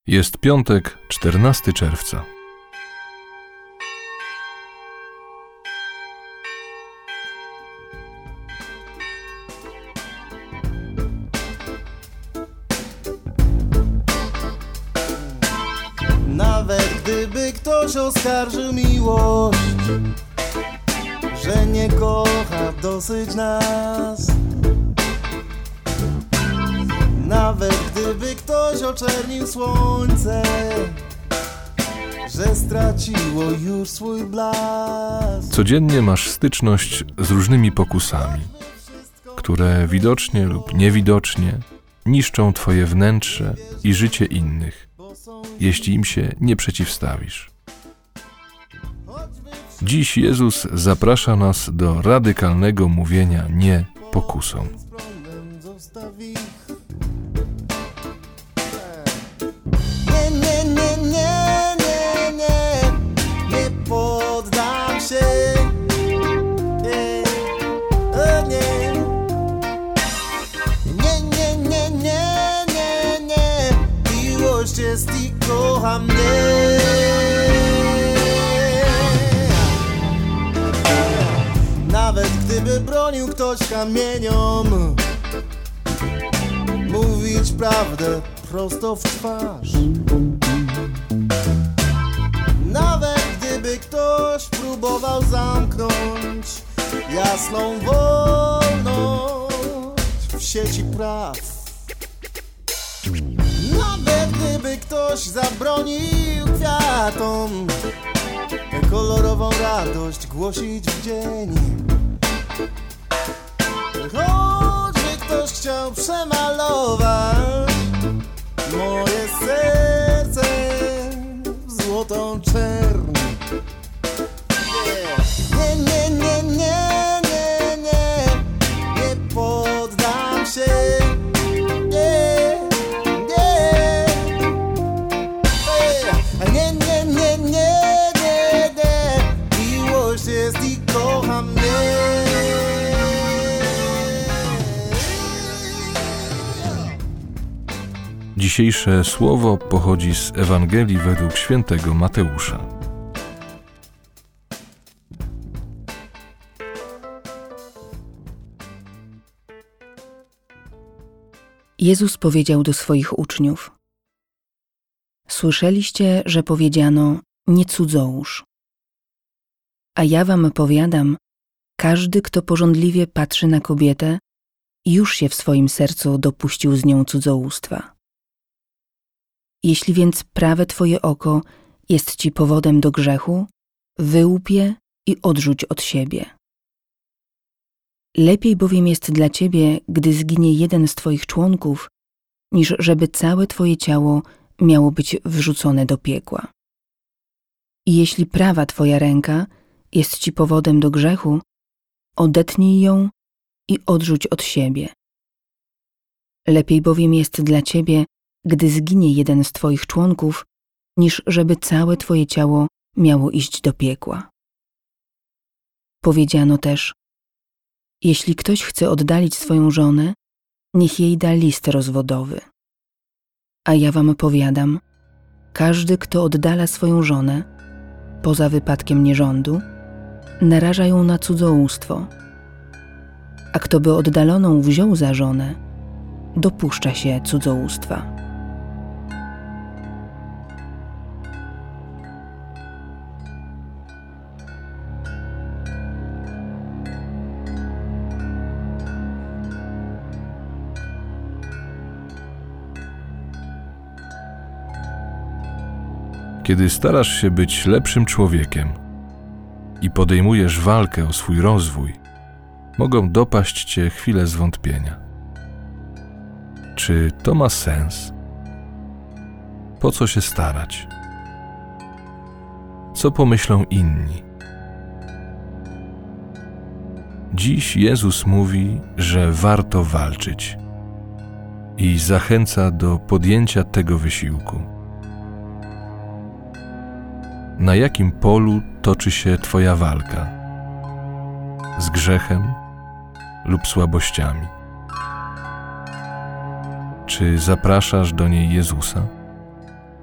Jest piątek, 14 czerwca. Nawet gdyby ktoś oskarżył miłość, że nie kocha dosyć nas, nawet gdyby ktoś oczernił słońce, że straciło już swój blask. Codziennie masz styczność z różnymi pokusami, które widocznie lub niewidocznie niszczą twoje wnętrze i życie innych, jeśli im się nie przeciwstawisz. Dziś Jezus zaprasza nas do radykalnego mówienia nie pokusom. Nie poddam się. Nie. Miłość jest i kocha mnie. Nawet gdyby bronił ktoś kamieniom, mówić prawdę prosto w twarz. Nawet gdyby ktoś próbował zamknąć jasną wolność w sieci praw. Nawet gdyby ktoś zabronił kwiatom tę kolorową radość głosić w dzień. Choćby ktoś chciał przemalować moje serce w złotą czerń. Nie poddam się. Miłość jest i kocha mnie. Dzisiejsze słowo pochodzi z Ewangelii według świętego Mateusza. Jezus powiedział do swoich uczniów: Słyszeliście, że powiedziano: nie cudzołóż. A ja wam powiadam, każdy, kto pożądliwie patrzy na kobietę, już się w swoim sercu dopuścił z nią cudzołóstwa. Jeśli więc prawe twoje oko jest ci powodem do grzechu, wyłup je i odrzuć od siebie. Lepiej bowiem jest dla ciebie, gdy zginie jeden z twoich członków, niż żeby całe twoje ciało miało być wrzucone do piekła. I jeśli prawa twoja ręka jest ci powodem do grzechu, odetnij ją i odrzuć od siebie. Lepiej bowiem jest dla ciebie, gdy zginie jeden z twoich członków, niż żeby całe twoje ciało miało iść do piekła. Powiedziano też: jeśli ktoś chce oddalić swoją żonę, niech jej da list rozwodowy. A ja wam powiadam, każdy, kto oddala swoją żonę, poza wypadkiem nierządu, naraża ją na cudzołóstwo. A kto by oddaloną wziął za żonę, dopuszcza się cudzołóstwa. Kiedy starasz się być lepszym człowiekiem i podejmujesz walkę o swój rozwój, mogą dopaść cię chwile zwątpienia. Czy to ma sens? Po co się starać? Co pomyślą inni? Dziś Jezus mówi, że warto walczyć i zachęca do podjęcia tego wysiłku. Na jakim polu toczy się twoja walka? Z grzechem lub słabościami? Czy zapraszasz do niej Jezusa?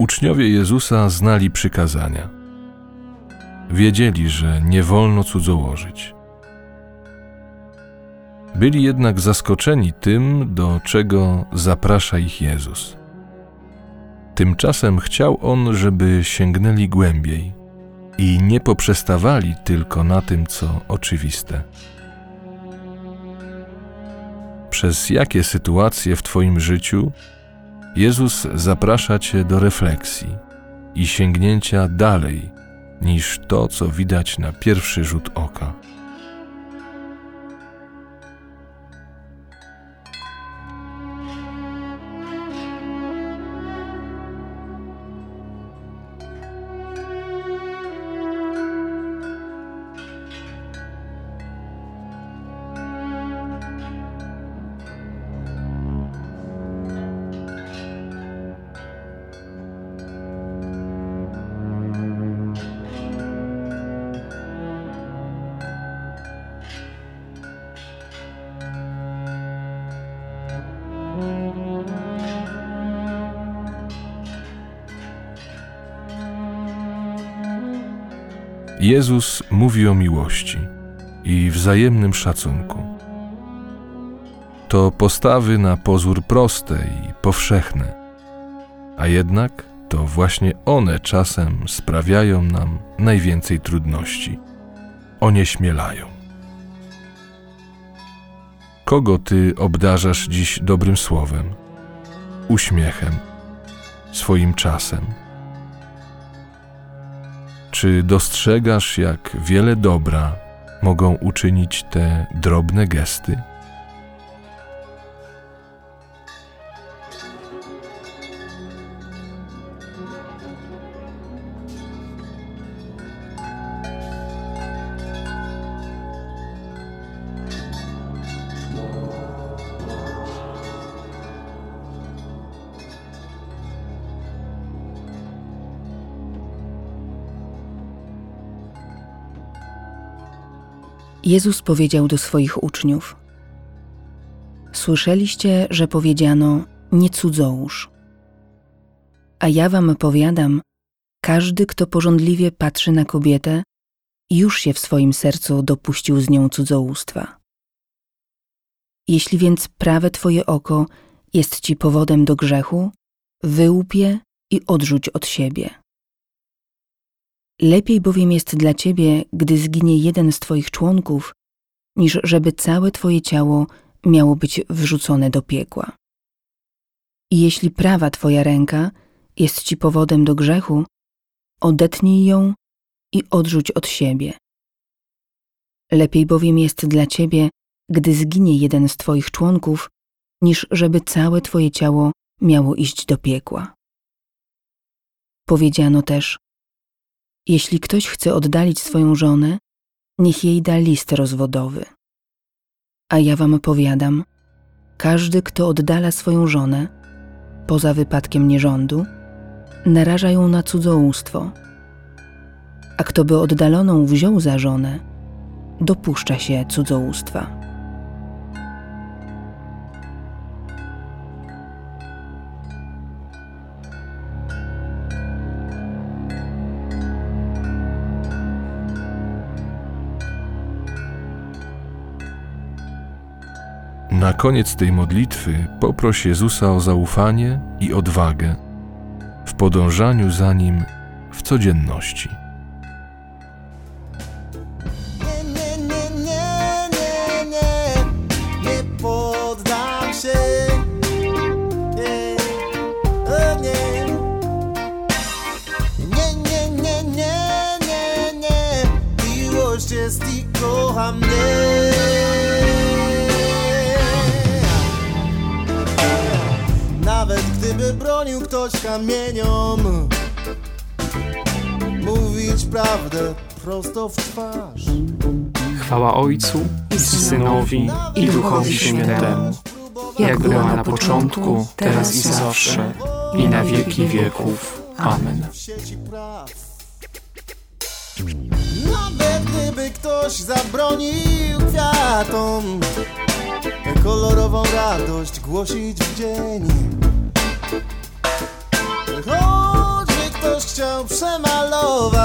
Uczniowie Jezusa znali przykazania. Wiedzieli, że nie wolno cudzołożyć. Byli jednak zaskoczeni tym, do czego zaprasza ich Jezus. Tymczasem chciał On, żeby sięgnęli głębiej i nie poprzestawali tylko na tym, co oczywiste. Przez jakie sytuacje w Twoim życiu Jezus zaprasza Cię do refleksji i sięgnięcia dalej niż to, co widać na pierwszy rzut oka? Jezus mówi o miłości i wzajemnym szacunku. To postawy na pozór proste i powszechne, a jednak to właśnie one czasem sprawiają nam najwięcej trudności, onieśmielają. Kogo Ty obdarzasz dziś dobrym słowem, uśmiechem, swoim czasem? Czy dostrzegasz, jak wiele dobra mogą uczynić te drobne gesty? Jezus powiedział do swoich uczniów: Słyszeliście, że powiedziano: nie cudzołóż. A ja wam powiadam, każdy, kto pożądliwie patrzy na kobietę, już się w swoim sercu dopuścił z nią cudzołóstwa. Jeśli więc prawe twoje oko jest ci powodem do grzechu, wyłup je i odrzuć od siebie. Lepiej bowiem jest dla ciebie, gdy zginie jeden z twoich członków, niż żeby całe twoje ciało miało być wrzucone do piekła. I jeśli prawa twoja ręka jest ci powodem do grzechu, odetnij ją i odrzuć od siebie. Lepiej bowiem jest dla ciebie, gdy zginie jeden z twoich członków, niż żeby całe twoje ciało miało iść do piekła. Powiedziano też: jeśli ktoś chce oddalić swoją żonę, niech jej da list rozwodowy. A ja wam powiadam, każdy, kto oddala swoją żonę, poza wypadkiem nierządu, naraża ją na cudzołóstwo. A kto by oddaloną wziął za żonę, dopuszcza się cudzołóstwa. Na koniec tej modlitwy poproś Jezusa o zaufanie i odwagę w podążaniu za Nim w codzienności. Nie poddam się. Nie. Miłość jest i kocha mnie. Nawet gdyby bronił ktoś kamieniom, mówić prawdę prosto w twarz. Chwała Ojcu i Synowi i Duchowi Świętemu, jak była na początku, teraz i zawsze, i na wieki wieków. Amen. Nawet gdyby ktoś zabronił kwiatom tę kolorową radość głosić w dzień, choć ktoś chciał przemalować.